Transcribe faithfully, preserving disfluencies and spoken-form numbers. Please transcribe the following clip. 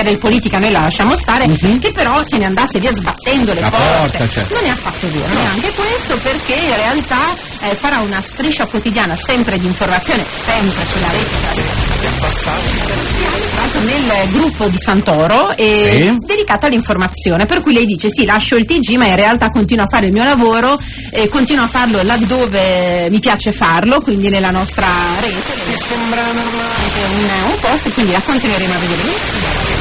che del politica noi la lasciamo stare, uh-huh. che però se ne andasse via sbattendo le la porte, porta, certo. non ne ha fatto due, no. neanche questo, perché in realtà eh, farà una striscia quotidiana sempre di informazione, sempre sulla rete, nel gruppo di Santoro e sì. dedicata all'informazione, per cui lei dice sì, lascio il T G ma in realtà continuo a fare il mio lavoro e continuo a farlo laddove mi piace farlo, quindi nella nostra rete. Mi sembra normale un, un post, quindi la continueremo a vedere.